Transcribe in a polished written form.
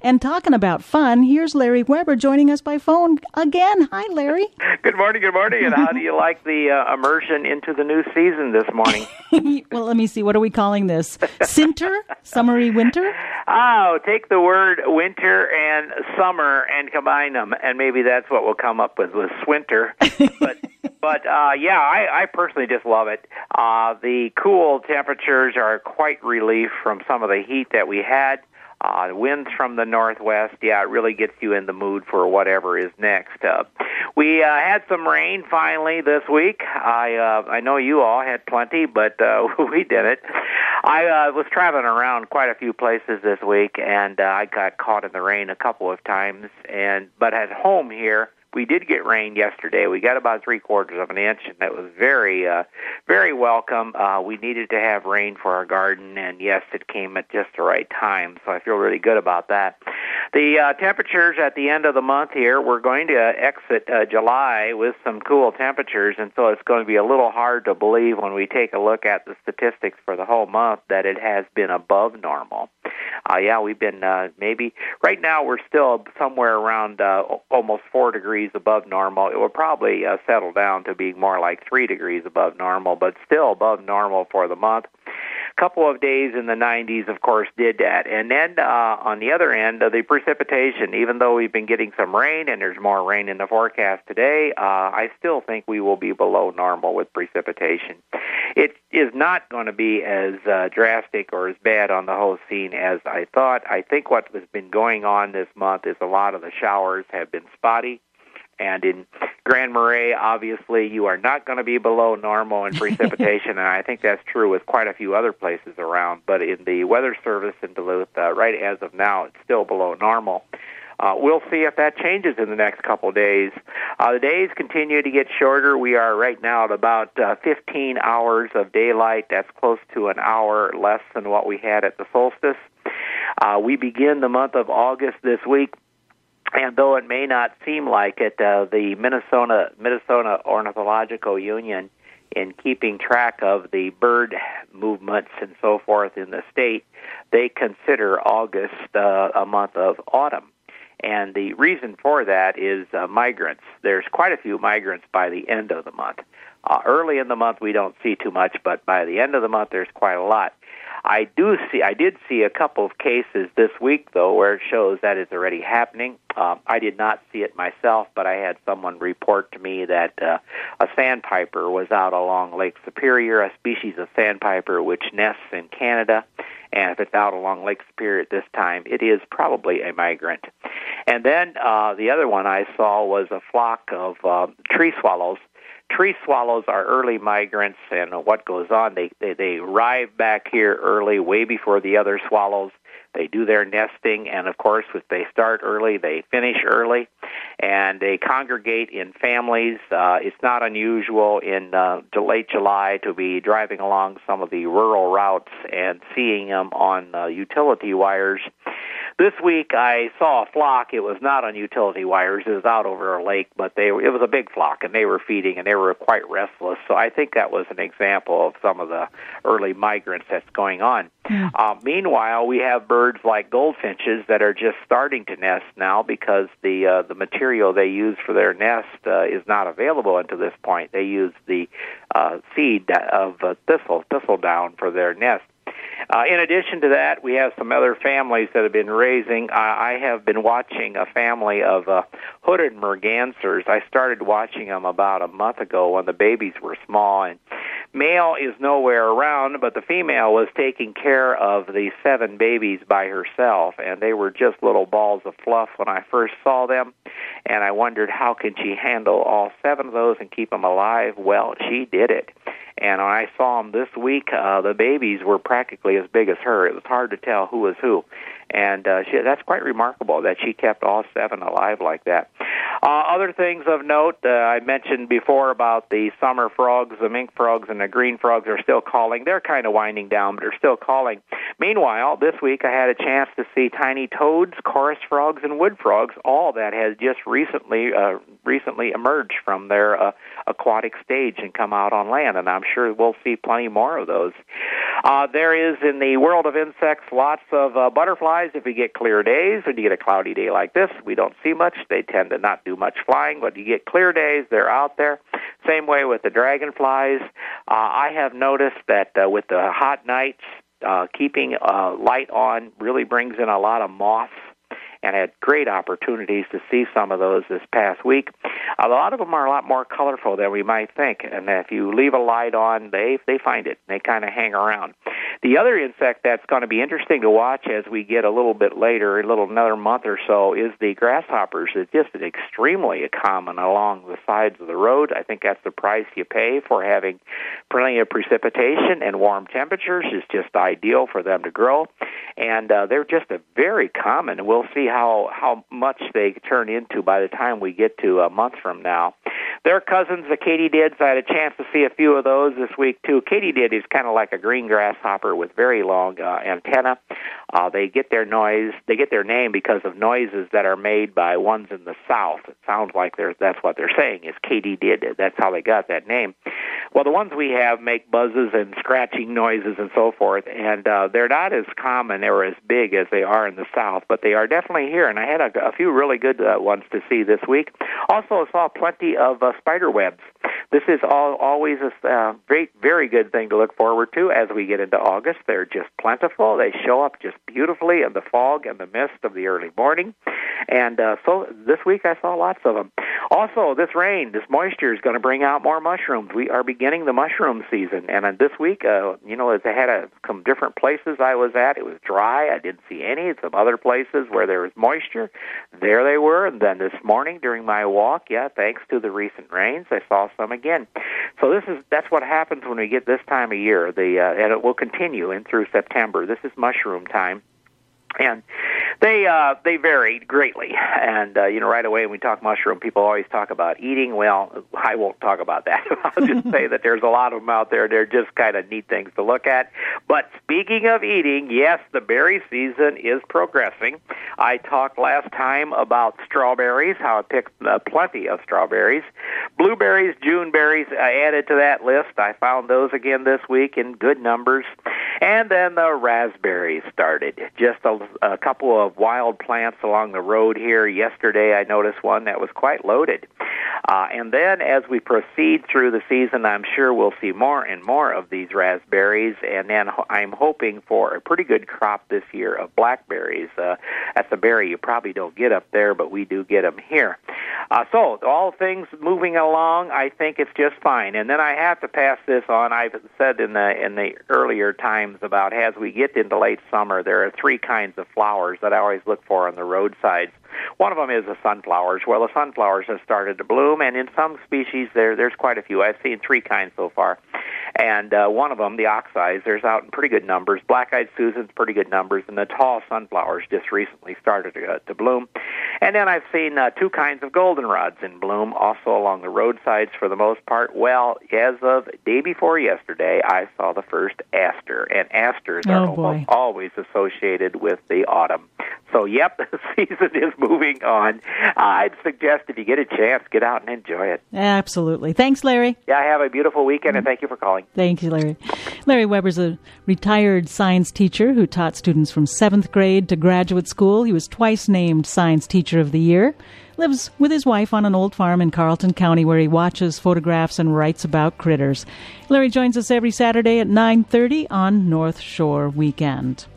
And talking about fun, here's Larry Weber joining us by phone again. Hi, Larry. Good morning. And how do you like the immersion into the new season this morning? Well, let me see. What are we calling this? Sinter? Summery winter? Oh, take the word winter and summer and combine them, and maybe that's what we'll come up with swinter. But I personally just love it. The cool temperatures are quite relief from some of the heat that we had. Winds from the northwest, it really gets you in the mood for whatever is next. We had some rain finally this week. I know you all had plenty, but we didn't. I was traveling around quite a few places this week, and I got caught in the rain a couple of times. But at home here, we did get rain yesterday. We got about 3/4 of an inch, and that was very, very welcome. We needed to have rain for our garden, and yes, it came at just the right time, so I feel really good about that. The temperatures at the end of the month here, we're going to exit July with some cool temperatures, and so it's going to be a little hard to believe when we take a look at the statistics for the whole month that it has been above normal. We've been maybe, right now we're still somewhere around almost 4 degrees above normal. It will probably settle down to being more like 3 degrees above normal, but still above normal for the month. A couple of days in the 90s, of course, did that. And then on the other end, the precipitation, even though we've been getting some rain and there's more rain in the forecast today, I still think we will be below normal with precipitation. It is not going to be as drastic or as bad on the whole scene as I thought. I think what has been going on this month is a lot of the showers have been spotty. And in Grand Marais, obviously, you are not going to be below normal in precipitation, and I think that's true with quite a few other places around. But in the Weather Service in Duluth, right as of now, it's still below normal. We'll see if that changes in the next couple of days. The days continue to get shorter. We are right now at about 15 hours of daylight. That's close to an hour less than what we had at the solstice. We begin the month of August this week. And though it may not seem like it, the Minnesota Ornithological Union, in keeping track of the bird movements and so forth in the state, they consider August a month of autumn. And the reason for that is migrants. There's quite a few migrants by the end of the month. Early in the month, we don't see too much, but by the end of the month, there's quite a lot. I did see a couple of cases this week, though, where it shows that it's already happening. I did not see it myself, but I had someone report to me that a sandpiper was out along Lake Superior, a species of sandpiper which nests in Canada. And if it's out along Lake Superior at this time, it is probably a migrant. And then the other one I saw was a flock of tree swallows. Tree swallows are early migrants, and what goes on, they arrive back here early, way before the other swallows. They do their nesting, and of course, if they start early, they finish early, and they congregate in families. It's not unusual in late July to be driving along some of the rural routes and seeing them on utility wires. This week, I saw a flock. It was not on utility wires. It was out over a lake, but it was a big flock, and they were feeding, and they were quite restless. So I think that was an example of some of the early migrants that's going on. Meanwhile, we have birds like goldfinches that are just starting to nest now because the material they use for their nest is not available until this point. They use the seed of thistle down for their nest. In addition to that, we have some other families that have been raising. I have been watching a family of hooded mergansers. I started watching them about a month ago when the babies were small, and male is nowhere around, but the female was taking care of the 7 babies by herself, and they were just little balls of fluff when I first saw them, and I wondered how can she handle all 7 of those and keep them alive. Well, she did it. And when I saw them this week, the babies were practically as big as her. It was hard to tell who was who. And that's quite remarkable that she kept all 7 alive like that. Other things of note, I mentioned before about the summer frogs, the mink frogs and the green frogs are still calling. They're kind of winding down, but they're still calling. Meanwhile, this week I had a chance to see tiny toads, chorus frogs, and wood frogs, all that has just recently emerged from their aquatic stage and come out on land, and I'm sure we'll see plenty more of those. There is, in the world of insects, lots of butterflies. If you get clear days, when you get a cloudy day like this, we don't see much. They tend to not do much flying, but you get clear days, they're out there. Same way with the dragonflies. I have noticed that with the hot nights, keeping light on really brings in a lot of moths, and had great opportunities to see some of those this past week. A lot of them are a lot more colorful than we might think, and if you leave a light on, they find it. They kind of hang around. The other insect that's going to be interesting to watch as we get a little bit later, another month or so, is the grasshoppers. It's just extremely common along the sides of the road. I think that's the price you pay for having plenty of precipitation and warm temperatures. It's just ideal for them to grow, and they're just very common. We'll see how much they turn into by the time we get to a month from now. They're cousins, the katydids. I had a chance to see a few of those this week, too. Katydid is kind of like a green grasshopper with very long antenna. They get their name because of noises that are made by ones in the south. It sounds like that's what they're saying is katydid. That's how they got that name. Well, the ones we have make buzzes and scratching noises and so forth, and they're not as common or as big as they are in the south, but they are definitely here, and I had a few really good ones to see this week. Also saw plenty of spider webs. This is always a very good thing to look forward to as we get into August. They're just plentiful. They show up just beautifully in the fog and the mist of the early morning. And so this week I saw lots of them. Also, this moisture is going to bring out more mushrooms. We are beginning the mushroom season. And this week, as I had some different places I was at, it was dry. I didn't see any. Some other places where there was moisture, there they were. And then this morning during my walk, thanks to the recent rains, I saw some again. So that's what happens when we get this time of year. And it will continue in through September. This is mushroom time. And they vary greatly. And, right away when we talk mushroom, people always talk about eating. Well, I won't talk about that. I'll just say that there's a lot of them out there. They're just kind of neat things to look at. But speaking of eating, yes, the berry season is progressing. I talked last time about strawberries, how I picked plenty of strawberries. Blueberries, Juneberries added to that list. I found those again this week in good numbers. And then the raspberries started. Just a couple of wild plants along the road here. Yesterday I noticed one that was quite loaded. And then as we proceed through the season, I'm sure we'll see more and more of these raspberries. And then I'm hoping for a pretty good crop this year of blackberries. That's a berry you probably don't get up there, but we do get them here. So all things moving along, I think it's just fine. And then I have to pass this on. I've said in the earlier times about as we get into late summer, there are three kinds of flowers that I always look for on the roadsides. One of them is the sunflowers. Well, the sunflowers have started to bloom, and in some species there's quite a few. I've seen three kinds so far. And one of them, the oxeyes, there's out in pretty good numbers. Black-eyed Susans, pretty good numbers. And the tall sunflowers just recently started to bloom. And then I've seen two kinds of goldenrods in bloom, also along the roadsides for the most part. Well, as of day before yesterday, I saw the first aster. And asters are almost always associated with the autumn. So, yep, the season is moving on. I'd suggest if you get a chance, get out and enjoy it. Absolutely. Thanks, Larry. Yeah, have a beautiful weekend, and thank you for calling. Thank you, Larry. Larry Weber's a retired science teacher who taught students from 7th grade to graduate school. He was twice named Science Teacher of the Year. Lives with his wife on an old farm in Carleton County where he watches photographs and writes about critters. Larry joins us every Saturday at 9:30 on North Shore Weekend.